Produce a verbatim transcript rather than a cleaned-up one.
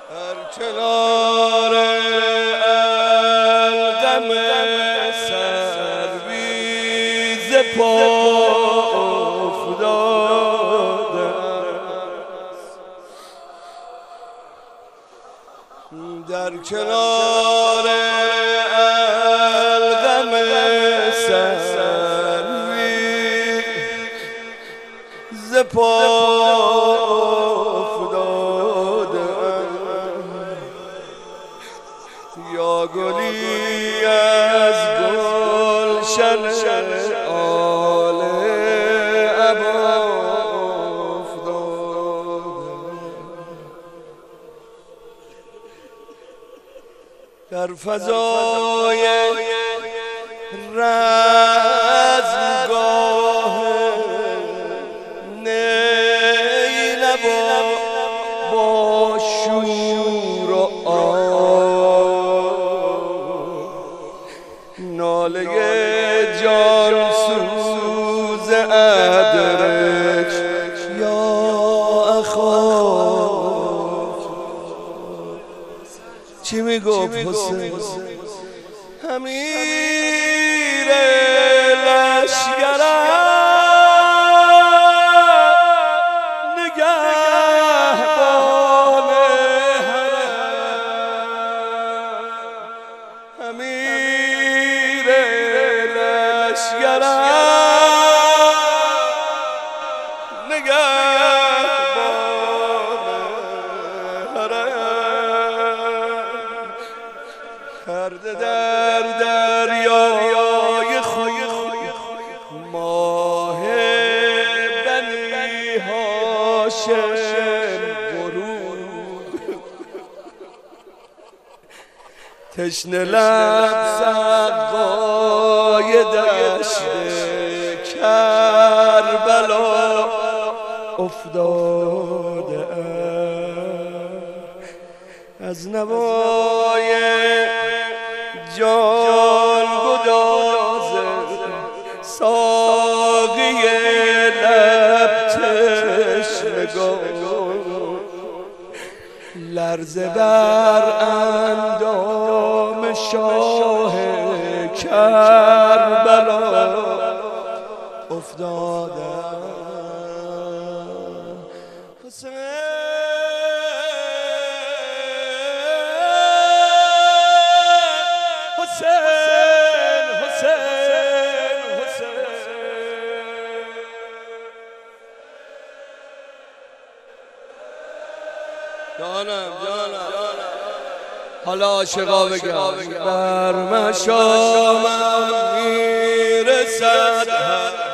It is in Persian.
در کنار القم سرویز پا افتاده در کنار القم سرویز پا یا گلی از گلشن آل عبا افتاده در فضای رزمگاه نیلبا با شور و ناله جان سوز ادرک یا اخاف چی میگفت حسین امیر لشکرم نگهبان حرم امیر لشکرم نگهبان حرم کرده در دریای خود ماه بنی هاشم غروب تشنه لب سقای دشت کربلا افتاده از نوای جان گداز ساقی لب تشنگان لرزه بر اندام شاه کربلا افتاده حسین حسین حسین حسین جانم جانم حالا عاشقا بگم بر مشامم میرسد